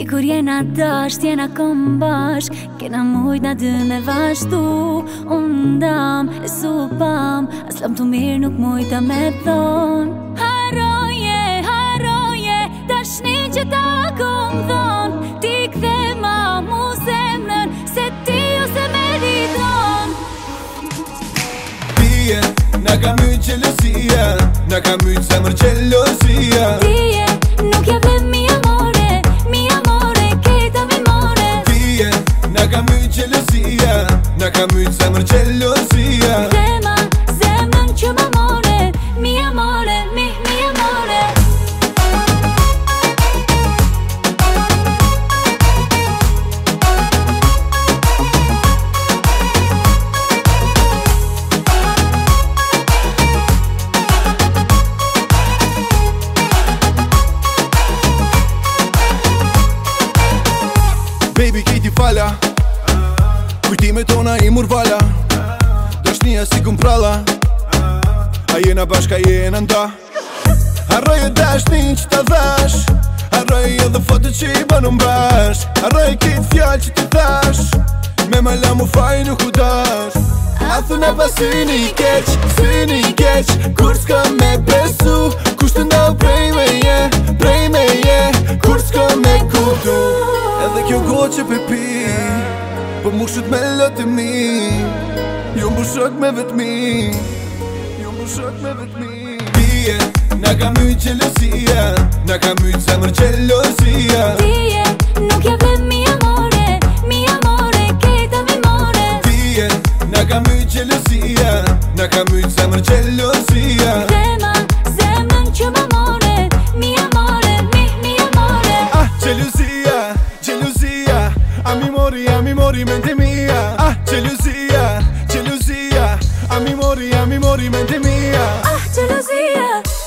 kur jena dasht, jena kom bashk, kena mujt na dy me vazhdu. Unë ndam, e supam, as lam të mirë nuk mujta me thon. Haroje, haroje, dashni që ta kom thon. Ti kthe ma mu zemrën, se ti ose meriton. Tije, na ka myt qelosia, na ka myt zemër qelosia. Tije, nuk ja vle mi amore, kejta mi more. Tije, na ka myt qelosia, na ka myt zemër qelosia. Kthe ma zemrën që ma more, mi amore. Baby kejti fala, kujtime tona i murvala. Dashnia si kum pralla, a jena bashka jena nda. Harroj e dashnin që ta dhash, harroj edhe fotet që i banu mbash. Harroj kejt fjall që ti thash, me ma la mu faj nuk u dash. A thune pa syni i keq, kur s'ka me besu, kush të ndau prej me je, kur s'ka me kuptu. Edhe kjo gotë që pepi, po mu shut me lotë e mi. Jo mbu shok me vetmi, Tije, na ka myt qelosia, na ka myt zemër qelosia. Tije, nuk ja vle mi amore, kejta mi more. Tije, na ka myt qelosia, na ka myt zemër qelosia. Kthe ma zemrën që ma more, mi amore. Ah, qelosia, a mi mori mente mia. Ah, qelosia, a mi mori mente mia. Ah, gelosia,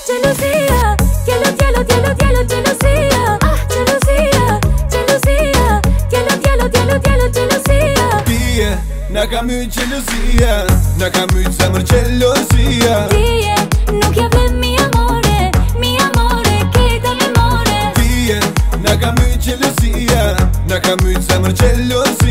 dielo, gelosia. Ah, gelosia. Tije, na ka myt qelosia, na ka myt zemër qelosia. Tije, nuk ja vle mi amore, kejta mi more. Tije, na ka myt qelosia, na ka myt zemër qelosia.